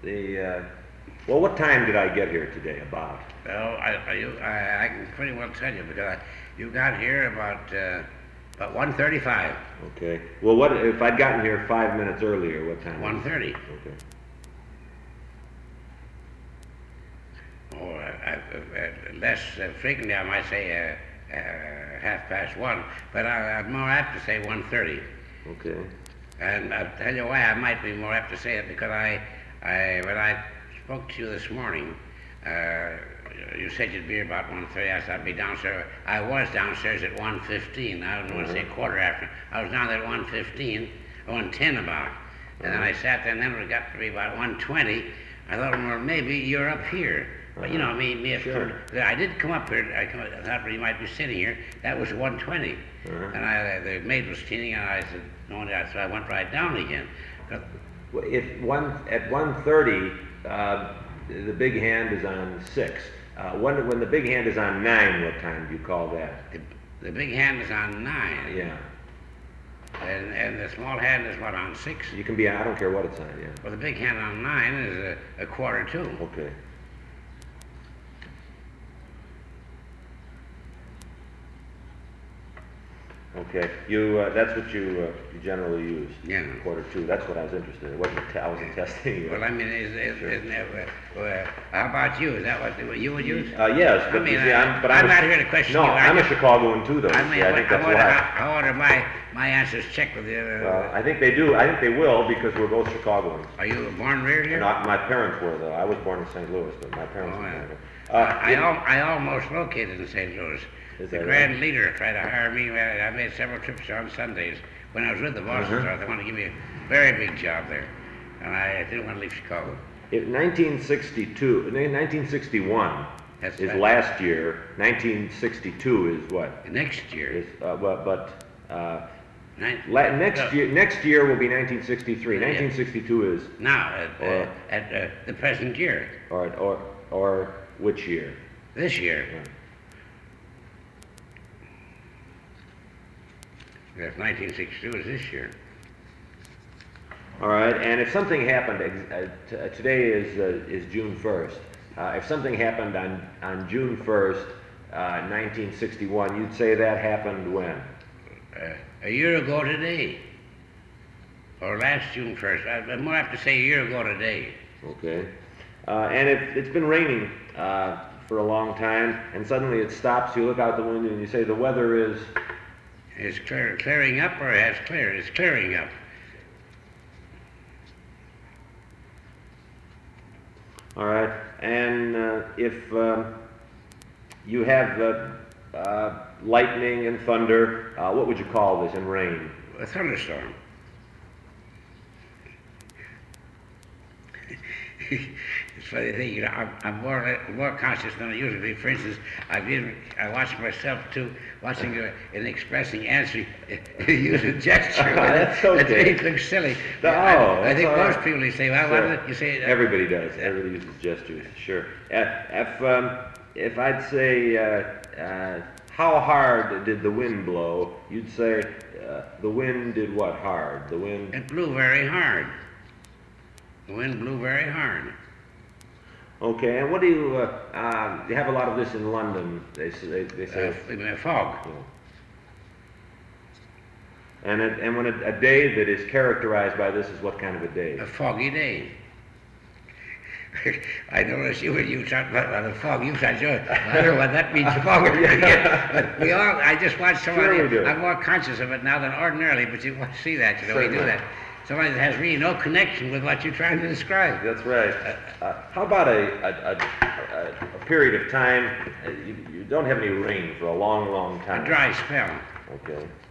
Well, what time did I get here today, about? Well, I can pretty well tell you because you got here about 1:35. Okay. Well, what if I'd gotten here 5 minutes earlier? What time? 1:30. Okay. Oh, less frequently I might say 1:30, but I'm more apt to say 1:30. Okay. And I'll tell you why I might be more apt to say it, because when I spoke to you this morning, you said you'd be here about 1:30. I said I'd be downstairs. I was downstairs at 1:15. I don't want to say quarter after. I was down there at 1:15, 1:10 about. And then I sat there, and then it got to be about 1:20. I thought, well, maybe you're up here. But you know, Sure. I did come up here. I thought you might be sitting here. That was 1:20, and the maid was cleaning, and I said no. So I went right down again. But Well, at 1:30, the big hand is on 6. When the big hand is on 9, what time do you call that? the big hand is on 9. Yeah. And the small hand is what, on 6? You can be. I don't care what it's on. Yeah. Well, the big hand on 9 is a quarter to. Okay. Okay, that's what you generally use. Yeah. Quarter to. That's what I was interested in. I wasn't testing you. Well, I mean, isn't that, how about you? Is that what you would use? Yes, but I mean, you see, I'm not here to question no, you. I'm a Chicagoan too, though. I mean, I think that's why. I order my answers checked with you. Well, I think they do. I think they will, because we're both Chicagoans. Are you born and reared here? Not my parents were, though. I was born in St. Louis, but my parents were. I almost located in St. Louis. The that Grand Leader tried to hire me. I made several trips on Sundays when I was with the Boston Stars. They wanted to give me a very big job there, and I didn't want to leave Chicago. 1961 That's is right. last year. 1962 is what? Next year. Is Nin- next year will be 1963. 1962 is Now, at the present year. or which year? This year. Yeah. If 1962 is this year. All right, and if something happened, today is June 1st. If something happened on June 1st, 1961, you'd say that happened when? A year ago today. Or last June 1st. I'm more apt to say a year ago today. Okay. And it's been raining for a long time, and suddenly it stops. You look out the window and you say the weather is... It's clearing up, or it has cleared? It's clearing up. All right, and if you have lightning and thunder, what would you call this, and rain? A thunderstorm. It's a funny thing, you know, I'm more conscious than I usually be. For instance, I watch myself too, watching and expressing, answering, using gesture. That's okay. It looks silly. I think most people say, well, sure. what did you say? Everybody does. Everybody uses gestures. Sure. If I'd say, how hard did the wind blow? You'd say, the wind did what hard? The wind. It blew very hard. The wind blew very hard. Okay, and what do you have a lot of this in London? They say Fog. Yeah. And when a day that is characterized by this is what kind of a day? A foggy day. I noticed you talked about the fog. You said, I don't know what that means. Fog. But I just watched somebody. Sure I'm more conscious of it now than ordinarily. But you see that, we do that. Somebody that has really no connection with what you're trying to describe. That's right. How about a period of time, you don't have any rain for a long, long time? A dry spell. Okay.